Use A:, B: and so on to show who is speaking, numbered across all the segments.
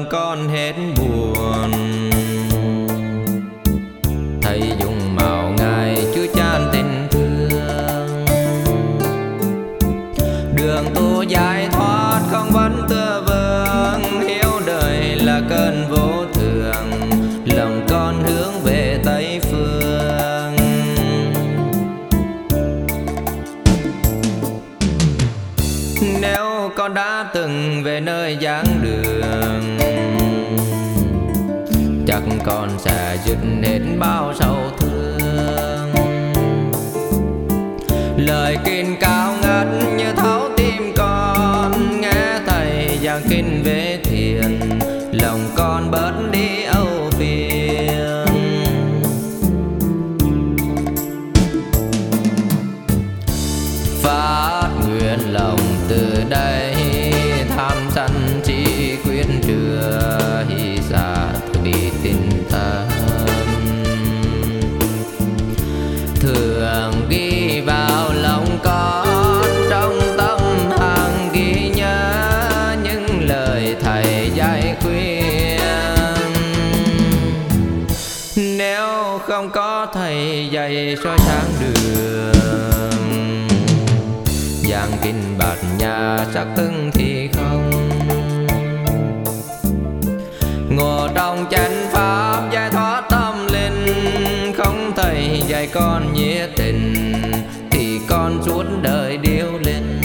A: lòng con hết buồn. Thầy dùng màu ngài chứa chan tình thương, đường tu giải thoát không vấn tựa vương. Hiếu đời là cơn vô thường, lòng con hướng về Tây phương. Nếu con đã từng về nơi giảng đường, chắc con sẽ dứt hết bao sầu thương. Lời kinh cao ngất như thấu tim con, nghe thầy giảng kinh về thiền, lòng con bớt đi âu phiền. Phát nguyện lòng từ đây, tham sân chỉ quyết trưa, hy xa bị tinh thần. Thường ghi vào lòng con, trong tâm hàng ghi nhớ những lời thầy dạy khuyên. Nếu không có thầy dạy soi sáng đường, giảng kinh bát nhã sắc từng thì không. Ngồi trong chánh pháp giải thoát tâm linh, không thầy dạy con nhiệt tình thì con suốt đời điêu linh.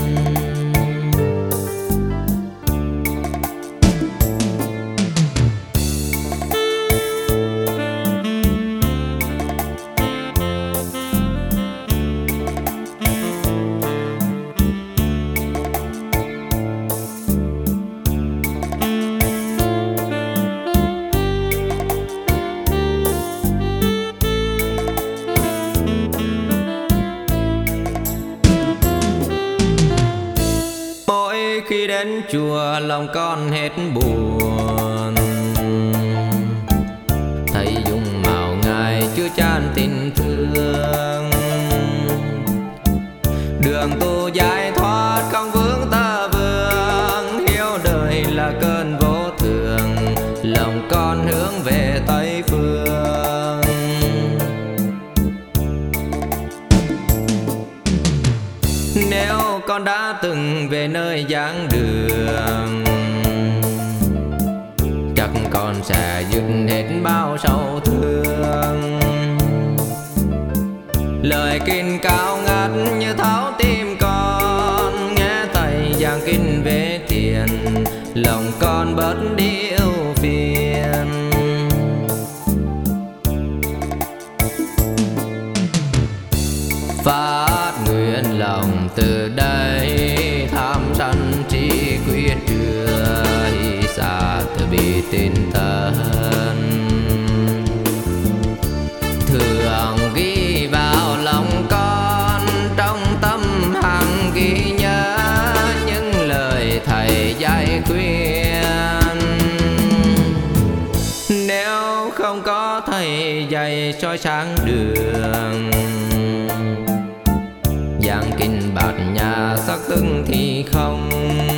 A: Khi đến chùa lòng con hết buồn, thầy dùng màu ngài chứa chan tình thương. Đường tu giải thoát không vướng tà vương, hiếu đời là cơn vô thường, lòng con hướng về Tây phương. Nếu con đã từng về nơi giảng đường, chắc con sẽ dứt hết bao sầu thương. Lời kinh cao ngất như thấu tim con, nghe thầy giảng kinh về thiền, lòng con bớt đi ưu phiền. Phát nguyện lòng từ đây, tham sân chỉ quyết trưa, hy xa từ bi tinh thần. Thường ghi vào lòng con, trong tâm hằng ghi nhớ những lời thầy dạy khuyên. Nếu không có thầy dạy soi sáng đường, giảng kinh bát nhã sắc hưng thì không.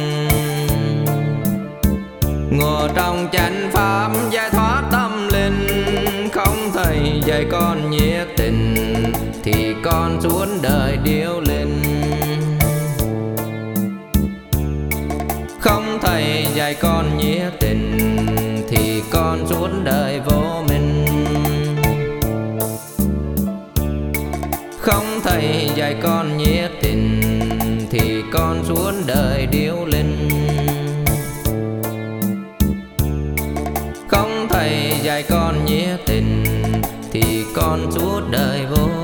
A: Ngồi trong chánh pháp giải thoát tâm linh, không thầy dạy con nhiệt tình thì con suốt đời điêu linh. Không thầy dạy con nhiệt tình thì con suốt đời vô minh. Không thầy dạy con nhiệt tình thì con suốt đời điêu linh. Không thầy dạy con nhiệt tình thì con suốt đời vô